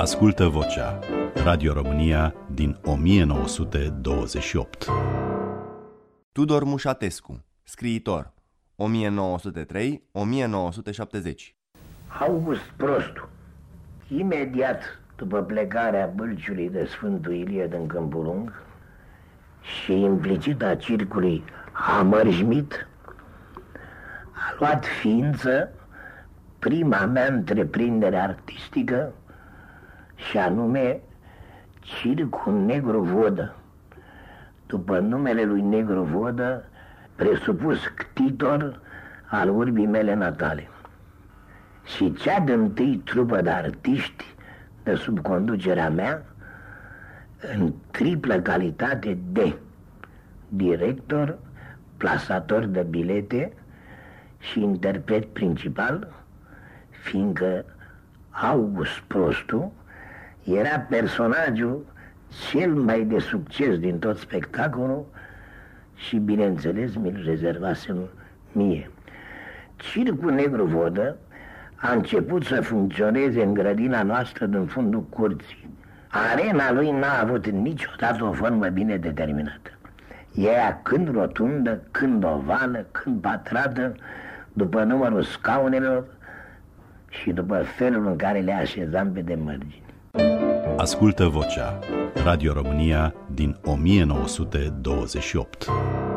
Ascultă Vocea, Radio România din 1928. Tudor Mușatescu, scriitor, 1903-1970. August Prostu, imediat după plecarea bâlciului de Sfântul Ilie din Câmpul Lung și implicit a circului Hammerschmidt, a luat ființă prima mea întreprindere artistică, și anume Circul Negru Vodă, după numele lui Negru Vodă, presupus ctitor al urbii mele natale. Și cea dintâi trupă de artiști de sub conducerea mea, în triplă calitate de director, plasator de bilete și interpret principal, fiindcă August Prostu era personajul cel mai de succes din tot spectacolul și, bineînțeles, mi-l rezervasem mie. Circul Negru Vodă a început să funcționeze în grădina noastră din fundul curții. Arena lui n-a avut niciodată o formă bine determinată. Ea când rotundă, când ovală, când pătrată, după numărul scaunelor și după felul în care le așezam pe demargini. Ascultă Vocea, Radio România din 1928.